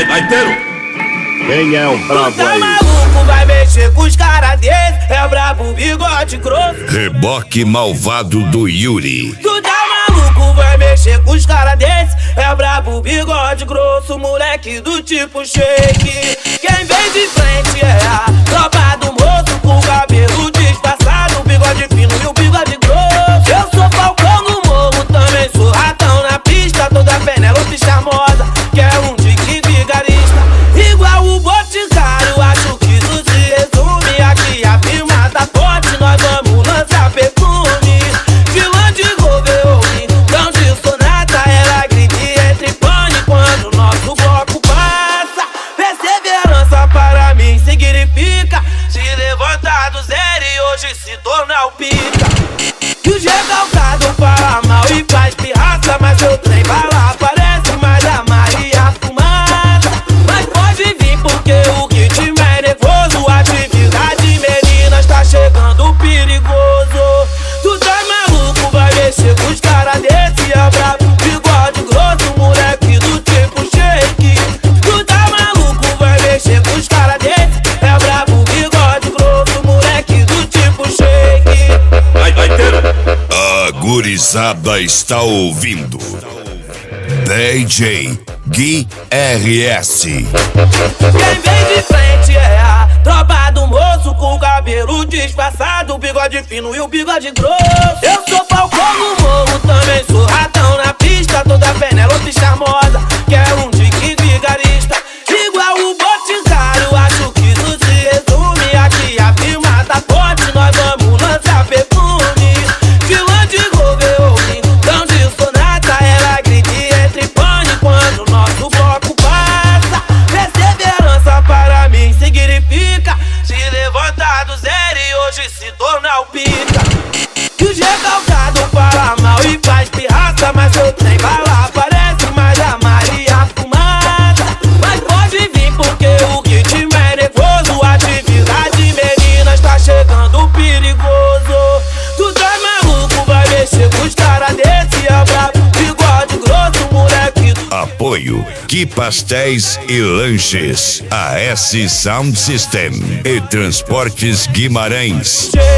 Gaiteiro, quem é o brabo tá aí? maluco, vai mexer com os caras desse. É brabo, bigode grosso. Reboque malvado do Yuri. Tu tá maluco, vai mexer com os caras desse. É brabo, bigode grosso, moleque do tipo shake. Quem vem de frente é a tropa do moço, com o cabelo disfarçado, o bigode fino e o bigode grosso. Eu sou falcão no morro, também sou ratão na pista. Toda Penélope charmosa, quer um dique vigarista. Igual o Boticário, acho que isso se resume. Aqui a firma tá forte, nós vamos lançar perfume. Vilã de Roveone, não de sonata. Ela grita e entra em pane quando o nosso bloco passa. Perseverança para mim significa se levantar do zero e hoje se tornar o pica. Que o recalcado fala mal e faz pirraça, mas seu trem vai lá, parece mais a Maria Fumaça. Mas pode vir porque o ritmo é nervoso. Atividade meninas tá chegando perigoso. Tu tá maluco, vai mexer com os caras desse. É brabo, bigode grosso, moleque do tipo shake. Tu tá maluco, vai mexer com os caras desse. É brabo, bigode grosso, moleque do tipo shake. Gaiteiro, A gurizada está ouvindo DJ Gui RS. Quem vem de frente é a tropa do moço, com o cabelo disfarçado, o bigode fino e o bigode grosso. Eu sou falcão no morro, também sou ratão na pista. Toda Penélope charmosa, quer um dique vigarista. Igual o Boticário, acho que isso se resume. Aqui a firma tá forte, nós vamos lançar perfume. Vilã de Roveone, não de sonata. Ela grita e entra em pane quando o nosso bloco passa. Perseverança para mim significa se levantar do zero e hoje se tornar o pica. Que o recalcado fala mal e faz pirraça, mas seu trem vai lá, parece mais a Maria Fumaça. Mas pode vir porque o ritmo é nervoso. Atividade meninas tá chegando perigoso. Tu tá maluco, vai mexer com os caras desse. É brabo, bigode grosso, moleque do Apoio Que Pastéis e Lanches, AS Sound System e Transportes Guimarães. shake.